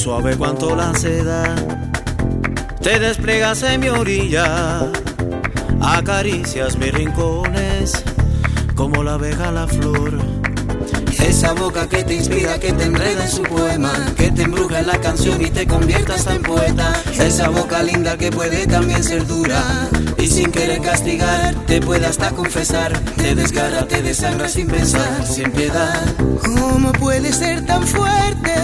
suave cuanto la seda, te despliegas en mi orilla, acaricias mis rincones como la abeja la flor. Esa boca que te inspira, que te enreda en su poema, que te embruja en la canción y te convierte hasta en poeta. Esa boca linda que puede también ser dura y sin querer castigar te puede hasta confesar. Te desgarra, te desangra sin pensar, sin piedad. ¿Cómo puede ser tan fuerte